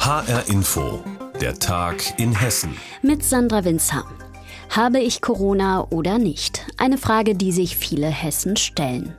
HR Info, der Tag in Hessen. Mit Sandra Winzer. Habe ich Corona oder nicht? Eine Frage, die sich viele Hessen stellen.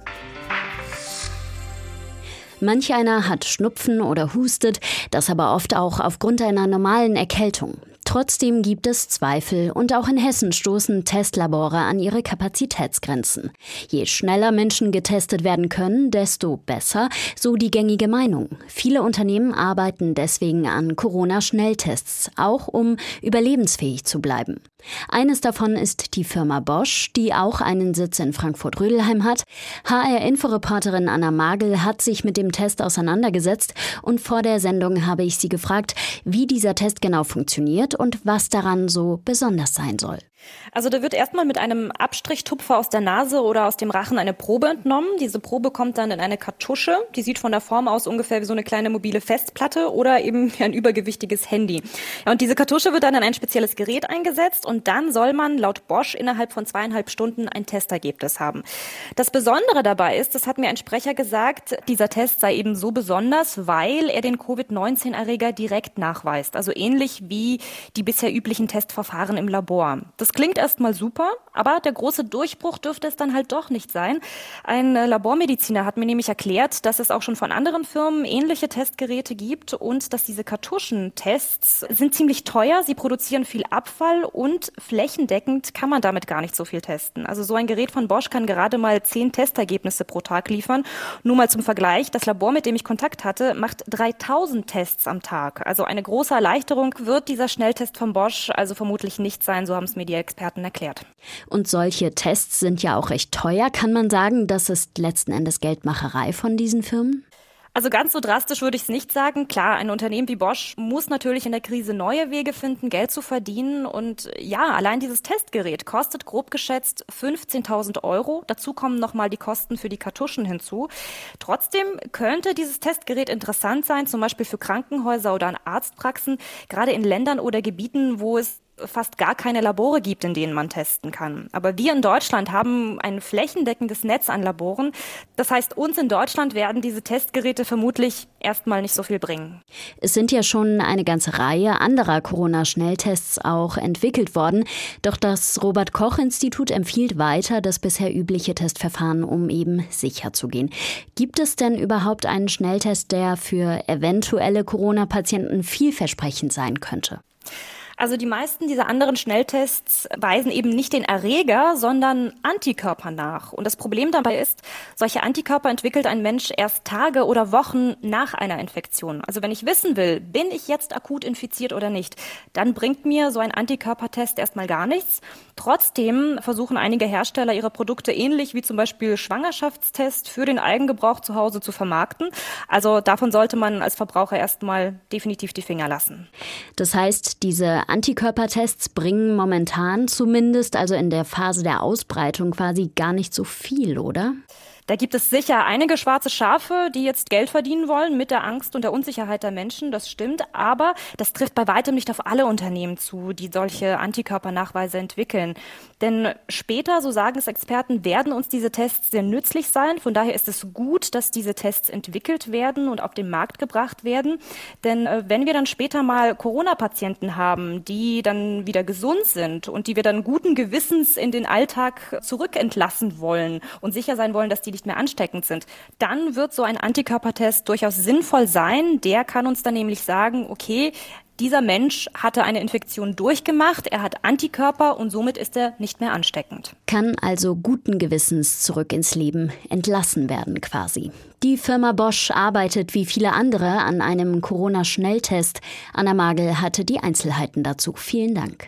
Manch einer hat Schnupfen oder hustet, das aber oft auch aufgrund einer normalen Erkältung. Trotzdem gibt es Zweifel und auch in Hessen stoßen Testlabore an ihre Kapazitätsgrenzen. Je schneller Menschen getestet werden können, desto besser, so die gängige Meinung. Viele Unternehmen arbeiten deswegen an Corona-Schnelltests, auch um überlebensfähig zu bleiben. Eines davon ist die Firma Bosch, die auch einen Sitz in Frankfurt-Rödelheim hat. HR-Inforeporterin Anna Magel hat sich mit dem Test auseinandergesetzt und vor der Sendung habe ich sie gefragt, wie dieser Test genau funktioniert und was daran so besonders sein soll. Also da wird erstmal mit einem Abstrichtupfer aus der Nase oder aus dem Rachen eine Probe entnommen. Diese Probe kommt dann in eine Kartusche. Die sieht von der Form aus ungefähr wie so eine kleine mobile Festplatte oder eben wie ein übergewichtiges Handy. Ja, und diese Kartusche wird dann in ein spezielles Gerät eingesetzt und dann soll man laut Bosch innerhalb von 2,5 Stunden ein Testergebnis haben. Das Besondere dabei ist, das hat mir ein Sprecher gesagt, dieser Test sei eben so besonders, weil er den Covid-19-Erreger direkt nachweist. Also ähnlich wie die bisher üblichen Testverfahren im Labor. Das klingt erstmal super, aber der große Durchbruch dürfte es dann halt doch nicht sein. Ein Labormediziner hat mir nämlich erklärt, dass es auch schon von anderen Firmen ähnliche Testgeräte gibt und dass diese Kartuschentests sind ziemlich teuer, sie produzieren viel Abfall und flächendeckend kann man damit gar nicht so viel testen. Also so ein Gerät von Bosch kann gerade mal 10 Testergebnisse pro Tag liefern. Nur mal zum Vergleich, das Labor, mit dem ich Kontakt hatte, macht 3000 Tests am Tag. Also eine große Erleichterung wird dieser Schnelltest von Bosch also vermutlich nicht sein, so haben es mir die Experten erklärt. Und solche Tests sind ja auch recht teuer. Kann man sagen, das ist letzten Endes Geldmacherei von diesen Firmen? Also ganz so drastisch würde ich es nicht sagen. Klar, ein Unternehmen wie Bosch muss natürlich in der Krise neue Wege finden, Geld zu verdienen. Und ja, allein dieses Testgerät kostet grob geschätzt 15.000 €. Dazu kommen nochmal die Kosten für die Kartuschen hinzu. Trotzdem könnte dieses Testgerät interessant sein, zum Beispiel für Krankenhäuser oder an Arztpraxen, gerade in Ländern oder Gebieten, wo es fast gar keine Labore gibt, in denen man testen kann. Aber wir in Deutschland haben ein flächendeckendes Netz an Laboren. Das heißt, uns in Deutschland werden diese Testgeräte vermutlich erstmal nicht so viel bringen. Es sind ja schon eine ganze Reihe anderer Corona-Schnelltests auch entwickelt worden. Doch das Robert-Koch-Institut empfiehlt weiter das bisher übliche Testverfahren, um eben sicher zu gehen. Gibt es denn überhaupt einen Schnelltest, der für eventuelle Corona-Patienten vielversprechend sein könnte? Also die meisten dieser anderen Schnelltests weisen eben nicht den Erreger, sondern Antikörper nach. Und das Problem dabei ist, solche Antikörper entwickelt ein Mensch erst Tage oder Wochen nach einer Infektion. Also wenn ich wissen will, bin ich jetzt akut infiziert oder nicht, dann bringt mir so ein Antikörpertest erstmal gar nichts. Trotzdem versuchen einige Hersteller ihre Produkte ähnlich wie zum Beispiel Schwangerschaftstest für den Eigengebrauch zu Hause zu vermarkten. Also davon sollte man als Verbraucher erstmal definitiv die Finger lassen. Das heißt, diese Antikörpertests bringen momentan zumindest, also in der Phase der Ausbreitung quasi gar nicht so viel, oder? Da gibt es sicher einige schwarze Schafe, die jetzt Geld verdienen wollen mit der Angst und der Unsicherheit der Menschen, das stimmt. Aber das trifft bei weitem nicht auf alle Unternehmen zu, die solche Antikörpernachweise entwickeln. Denn später, so sagen es Experten, werden uns diese Tests sehr nützlich sein. Von daher ist es gut, dass diese Tests entwickelt werden und auf den Markt gebracht werden. Denn wenn wir dann später mal Corona-Patienten haben, die dann wieder gesund sind und die wir dann guten Gewissens in den Alltag zurückentlassen wollen und sicher sein wollen, dass die nicht mehr ansteckend sind, dann wird so ein Antikörpertest durchaus sinnvoll sein. Der kann uns dann nämlich sagen, okay, dieser Mensch hatte eine Infektion durchgemacht, er hat Antikörper und somit ist er nicht mehr ansteckend. Kann also guten Gewissens zurück ins Leben entlassen werden quasi. Die Firma Bosch arbeitet wie viele andere an einem Corona-Schnelltest. Anna Magel hatte die Einzelheiten dazu. Vielen Dank.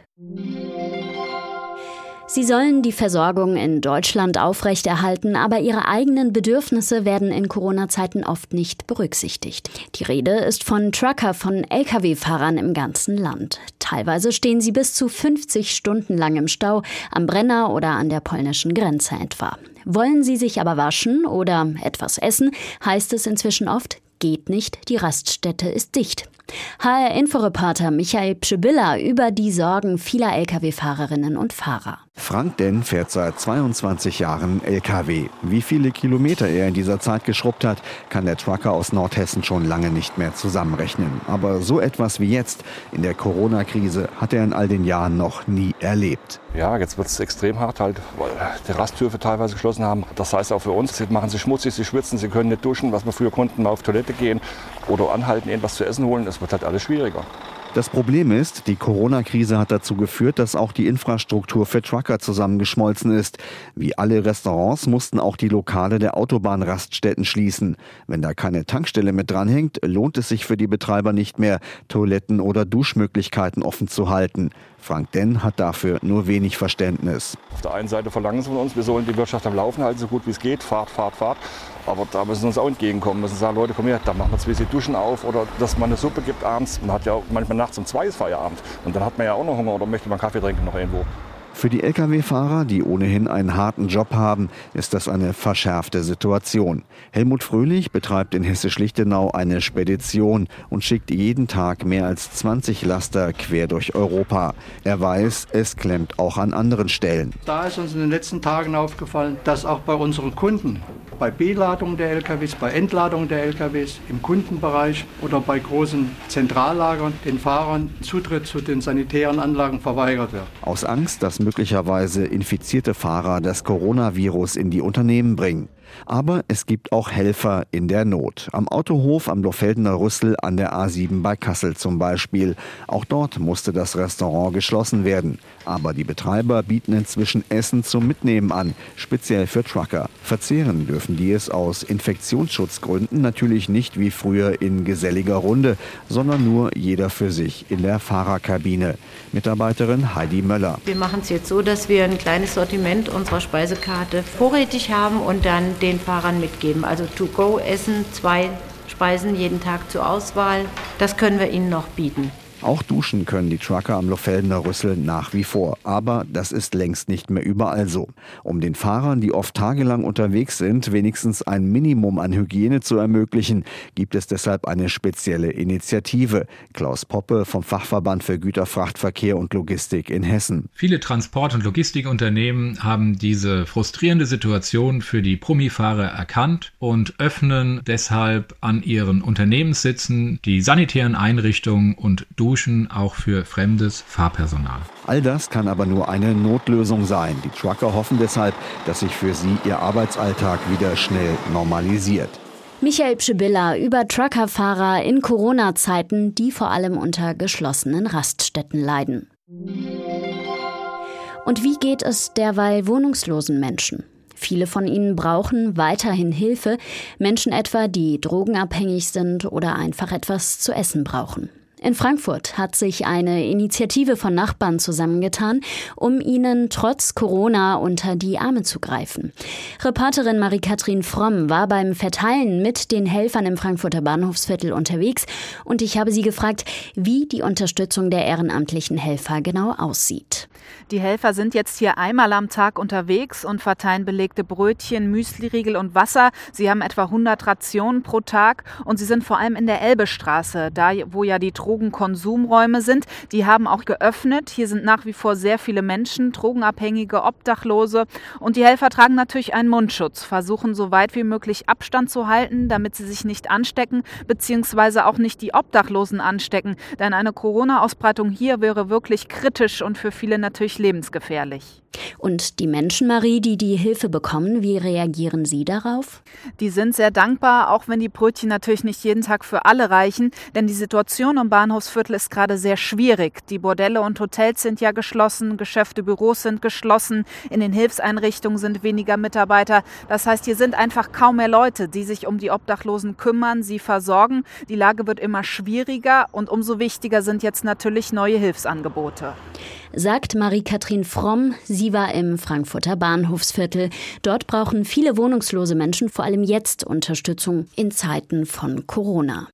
Sie sollen die Versorgung in Deutschland aufrechterhalten, aber ihre eigenen Bedürfnisse werden in Corona-Zeiten oft nicht berücksichtigt. Die Rede ist von Trucker, von Lkw-Fahrern im ganzen Land. Teilweise stehen sie bis zu 50 Stunden lang im Stau, am Brenner oder an der polnischen Grenze etwa. Wollen sie sich aber waschen oder etwas essen, heißt es inzwischen oft, geht nicht, die Raststätte ist dicht. HR-Inforeporter Michael Pschibylla über die Sorgen vieler Lkw-Fahrerinnen und Fahrer. Frank Denn fährt seit 22 Jahren LKW. Wie viele Kilometer er in dieser Zeit geschrubbt hat, kann der Trucker aus Nordhessen schon lange nicht mehr zusammenrechnen. Aber so etwas wie jetzt in der Corona-Krise hat er in all den Jahren noch nie erlebt. Ja, jetzt wird es extrem hart, weil die Rasthöfe teilweise geschlossen haben. Das heißt auch für uns, sie machen sich schmutzig, sie schwitzen, sie können nicht duschen, was wir früher konnten, mal auf Toilette gehen oder anhalten, irgendwas zu essen holen. Es wird halt alles schwieriger. Das Problem ist, die Corona-Krise hat dazu geführt, dass auch die Infrastruktur für Trucker zusammengeschmolzen ist. Wie alle Restaurants mussten auch die Lokale der Autobahnraststätten schließen. Wenn da keine Tankstelle mit dranhängt, lohnt es sich für die Betreiber nicht mehr, Toiletten oder Duschmöglichkeiten offen zu halten. Frank Denn hat dafür nur wenig Verständnis. Auf der einen Seite verlangen sie von uns, wir sollen die Wirtschaft am Laufen halten, so gut wie es geht, Fahrt. Aber da müssen sie uns auch entgegenkommen, müssen sagen, Leute, komm her, da machen wir 2 Duschen auf oder dass man eine Suppe gibt abends. Man hat ja auch manchmal nachts um 2 ist Feierabend und dann hat man ja auch noch Hunger oder möchte man Kaffee trinken noch irgendwo. Für die Lkw-Fahrer, die ohnehin einen harten Job haben, ist das eine verschärfte Situation. Helmut Fröhlich betreibt in Hessisch-Lichtenau eine Spedition und schickt jeden Tag mehr als 20 Laster quer durch Europa. Er weiß, es klemmt auch an anderen Stellen. Da ist uns in den letzten Tagen aufgefallen, dass auch bei unseren Kunden, bei Beladung der LKWs, bei Entladung der LKWs, im Kundenbereich oder bei großen Zentrallagern den Fahrern Zutritt zu den sanitären Anlagen verweigert wird. Aus Angst, dass möglicherweise infizierte Fahrer das Coronavirus in die Unternehmen bringen. Aber es gibt auch Helfer in der Not. Am Autohof am Lohfeldener Rüssel an der A7 bei Kassel zum Beispiel. Auch dort musste das Restaurant geschlossen werden. Aber die Betreiber bieten inzwischen Essen zum Mitnehmen an, speziell für Trucker. Verzehren dürfen die es aus Infektionsschutzgründen natürlich nicht wie früher in geselliger Runde, sondern nur jeder für sich in der Fahrerkabine. Mitarbeiterin Heidi Möller. Wir machen es jetzt so, dass wir ein kleines Sortiment unserer Speisekarte vorrätig haben und dann den Fahrern mitgeben. Also To-Go-Essen, 2 Speisen jeden Tag zur Auswahl. Das können wir ihnen noch bieten. Auch duschen können die Trucker am Lohfeldener Rüssel nach wie vor. Aber das ist längst nicht mehr überall so. Um den Fahrern, die oft tagelang unterwegs sind, wenigstens ein Minimum an Hygiene zu ermöglichen, gibt es deshalb eine spezielle Initiative. Klaus Poppe vom Fachverband für Güterfrachtverkehr und Logistik in Hessen. Viele Transport- und Logistikunternehmen haben diese frustrierende Situation für die Promifahrer erkannt und öffnen deshalb an ihren Unternehmenssitzen die sanitären Einrichtungen und Duschen auch für fremdes Fahrpersonal. All das kann aber nur eine Notlösung sein. Die Trucker hoffen deshalb, dass sich für sie ihr Arbeitsalltag wieder schnell normalisiert. Michael Pschibilla über Truckerfahrer in Corona-Zeiten, die vor allem unter geschlossenen Raststätten leiden. Und wie geht es derweil wohnungslosen Menschen? Viele von ihnen brauchen weiterhin Hilfe, Menschen etwa, die drogenabhängig sind oder einfach etwas zu essen brauchen. In Frankfurt hat sich eine Initiative von Nachbarn zusammengetan, um ihnen trotz Corona unter die Arme zu greifen. Reporterin Marie-Kathrin Fromm war beim Verteilen mit den Helfern im Frankfurter Bahnhofsviertel unterwegs und ich habe sie gefragt, wie die Unterstützung der ehrenamtlichen Helfer genau aussieht. Die Helfer sind jetzt hier einmal am Tag unterwegs und verteilen belegte Brötchen, Müsliriegel und Wasser. Sie haben etwa 100 Rationen pro Tag und sie sind vor allem in der Elbestraße, da wo ja die Drogenkonsumräume sind. Die haben auch geöffnet. Hier sind nach wie vor sehr viele Menschen, Drogenabhängige, Obdachlose. Und die Helfer tragen natürlich einen Mundschutz, versuchen so weit wie möglich Abstand zu halten, damit sie sich nicht anstecken, beziehungsweise auch nicht die Obdachlosen anstecken. Denn eine Corona-Ausbreitung hier wäre wirklich kritisch und für viele natürlich lebensgefährlich. Und die Menschen, Marie, die die Hilfe bekommen, wie reagieren Sie darauf? Die sind sehr dankbar, auch wenn die Brötchen natürlich nicht jeden Tag für alle reichen. Denn die Situation im Bahnhofsviertel ist gerade sehr schwierig. Die Bordelle und Hotels sind ja geschlossen, Geschäfte, Büros sind geschlossen, in den Hilfseinrichtungen sind weniger Mitarbeiter. Das heißt, hier sind einfach kaum mehr Leute, die sich um die Obdachlosen kümmern, sie versorgen. Die Lage wird immer schwieriger und umso wichtiger sind jetzt natürlich neue Hilfsangebote. Sagt Marie-Kathrin Fromm. Sie war im Frankfurter Bahnhofsviertel. Dort brauchen viele wohnungslose Menschen vor allem jetzt Unterstützung in Zeiten von Corona.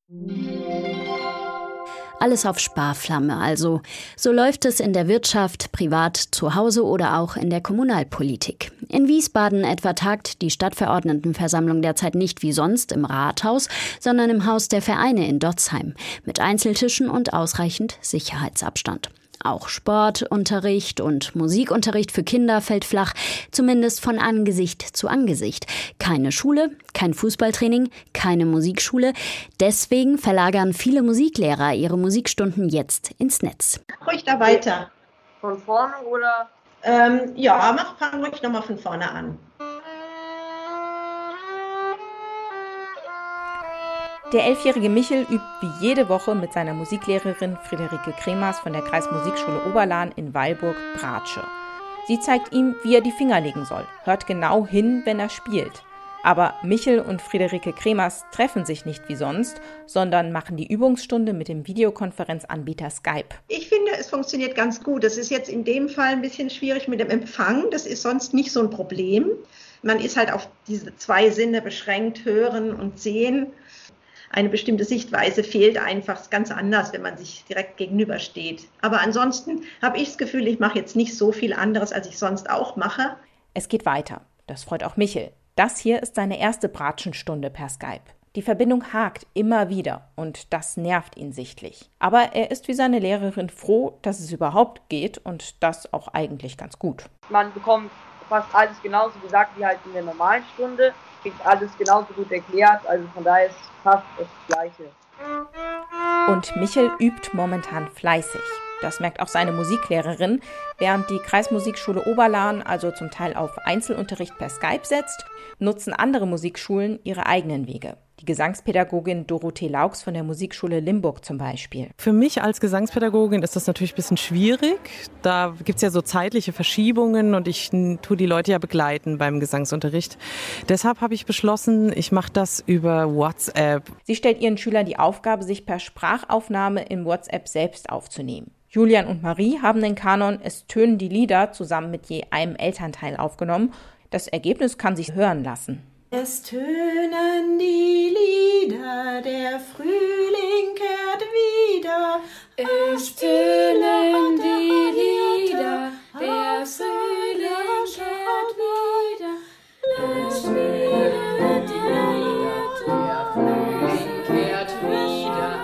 Alles auf Sparflamme also. So läuft es in der Wirtschaft, privat, zu Hause oder auch in der Kommunalpolitik. In Wiesbaden etwa tagt die Stadtverordnetenversammlung derzeit nicht wie sonst im Rathaus, sondern im Haus der Vereine in Dotzheim mit Einzeltischen und ausreichend Sicherheitsabstand. Auch Sportunterricht und Musikunterricht für Kinder fällt flach, zumindest von Angesicht zu Angesicht. Keine Schule, kein Fußballtraining, keine Musikschule. Deswegen verlagern viele Musiklehrer ihre Musikstunden jetzt ins Netz. Ruhig da weiter. Von vorne oder? Fang ruhig nochmal von vorne an. Der 11-jährige Michel übt wie jede Woche mit seiner Musiklehrerin Friederike Kremers von der Kreismusikschule Oberlahn in Weilburg Bratsche. Sie zeigt ihm, wie er die Finger legen soll, hört genau hin, wenn er spielt. Aber Michel und Friederike Kremers treffen sich nicht wie sonst, sondern machen die Übungsstunde mit dem Videokonferenzanbieter Skype. Ich finde, es funktioniert ganz gut. Das ist jetzt in dem Fall ein bisschen schwierig mit dem Empfang. Das ist sonst nicht so ein Problem. Man ist halt auf diese 2 Sinne beschränkt, hören und sehen. Eine bestimmte Sichtweise fehlt einfach ganz anders, wenn man sich direkt gegenübersteht. Aber ansonsten habe ich das Gefühl, ich mache jetzt nicht so viel anderes, als ich sonst auch mache. Es geht weiter. Das freut auch Michel. Das hier ist seine erste Bratschenstunde per Skype. Die Verbindung hakt immer wieder und das nervt ihn sichtlich. Aber er ist wie seine Lehrerin froh, dass es überhaupt geht und das auch eigentlich ganz gut. Man bekommt fast alles genauso gesagt wie halt in der normalen Stunde. Kriegt alles genauso gut erklärt, also von daher ist fast das Gleiche. Und Michel übt momentan fleißig. Das merkt auch seine Musiklehrerin, während die Kreismusikschule Oberlahn also zum Teil auf Einzelunterricht per Skype setzt, nutzen andere Musikschulen ihre eigenen Wege. Die Gesangspädagogin Dorothee Laux von der Musikschule Limburg zum Beispiel. Für mich als Gesangspädagogin ist das natürlich ein bisschen schwierig. Da gibt es ja so zeitliche Verschiebungen und ich tue die Leute ja begleiten beim Gesangsunterricht. Deshalb habe ich beschlossen, ich mache das über WhatsApp. Sie stellt ihren Schülern die Aufgabe, sich per Sprachaufnahme in WhatsApp selbst aufzunehmen. Julian und Marie haben den Kanon Es tönen die Lieder zusammen mit je einem Elternteil aufgenommen. Das Ergebnis kann sich hören lassen. Es tönen die Lieder, der Frühling kehrt wieder. Es tönen die Lieder, der Frühling kehrt wieder. Es tönen die Lieder, der Frühling kehrt wieder.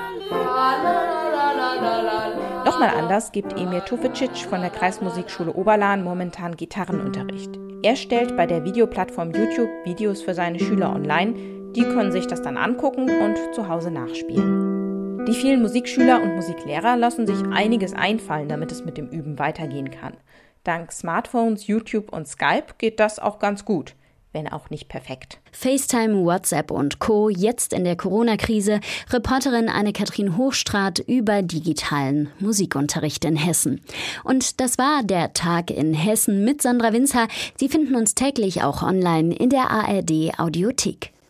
Nochmal anders gibt Emir Tufecic von der Kreismusikschule Oberlahn momentan Gitarrenunterricht. Er stellt bei der Videoplattform YouTube Videos für seine Schüler online. Die können sich das dann angucken und zu Hause nachspielen. Die vielen Musikschüler und Musiklehrer lassen sich einiges einfallen, damit es mit dem Üben weitergehen kann. Dank Smartphones, YouTube und Skype geht das auch ganz gut, wenn auch nicht perfekt. FaceTime, WhatsApp und Co. jetzt in der Corona-Krise. Reporterin Anne-Kathrin Hochstraat über digitalen Musikunterricht in Hessen. Und das war der Tag in Hessen mit Sandra Winzer. Sie finden uns täglich auch online in der ARD Audiothek.